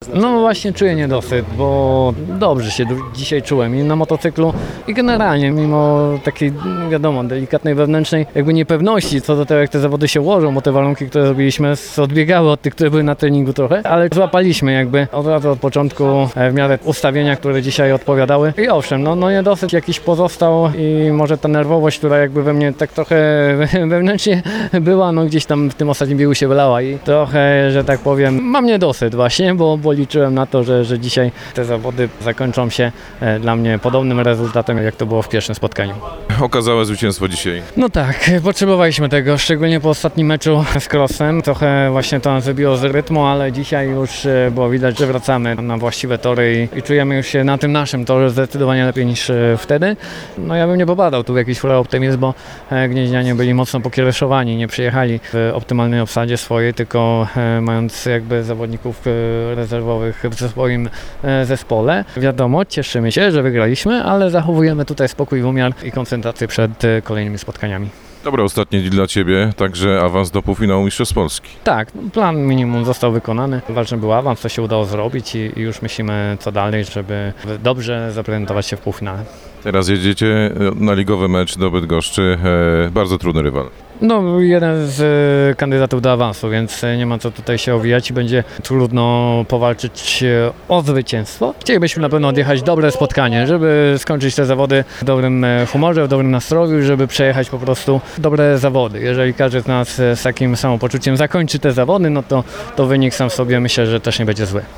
No właśnie czuję niedosyt, bo dobrze się dzisiaj czułem i na motocyklu i generalnie mimo takiej, wiadomo, delikatnej wewnętrznej jakby niepewności co do tego, jak te zawody się ułożą, bo te warunki, które zrobiliśmy odbiegały od tych, które były na treningu trochę, ale złapaliśmy jakby od razu od początku w miarę ustawienia, które dzisiaj odpowiadały i owszem, no niedosyt jakiś pozostał i może ta nerwowość, która jakby we mnie tak trochę wewnętrznie była, no gdzieś tam w tym ostatnim biegu się wylała i trochę, że tak powiem, mam niedosyt właśnie, bo liczyłem na to, że dzisiaj te zawody zakończą się dla mnie podobnym rezultatem, jak to było w pierwszym spotkaniu. Okazałe zwycięstwo dzisiaj. No tak, potrzebowaliśmy tego, szczególnie po ostatnim meczu z Crossem. Trochę właśnie to nas wybiło z rytmu, ale dzisiaj już było widać, że wracamy na właściwe tory i czujemy już się na tym naszym torze zdecydowanie lepiej niż wtedy. No ja bym nie popadał tu w jakiś optymizm, bo gnieźnianie byli mocno pokiereszowani, nie przyjechali w optymalnej obsadzie swojej, tylko mając jakby zawodników rezerwowych w swoim zespole. Wiadomo, cieszymy się, że wygraliśmy, ale zachowujemy tutaj spokój, umiar i koncentrację przed kolejnymi spotkaniami. Dobra, ostatni dzień dla Ciebie, także awans do półfinału Mistrzostw Polski. Tak, plan minimum został wykonany. Ważny był awans, co się udało zrobić i już myślimy co dalej, żeby dobrze zaprezentować się w półfinale. Teraz jedziecie na ligowy mecz do Bydgoszczy, bardzo trudny rywal. No, jeden z kandydatów do awansu, więc nie ma co tutaj się owijać i będzie trudno powalczyć o zwycięstwo. Chcielibyśmy na pewno odjechać dobre spotkanie, żeby skończyć te zawody w dobrym humorze, w dobrym nastroju, żeby przejechać po prostu dobre zawody. Jeżeli każdy z nas z takim samopoczuciem zakończy te zawody, no to wynik sam w sobie myślę, że też nie będzie zły.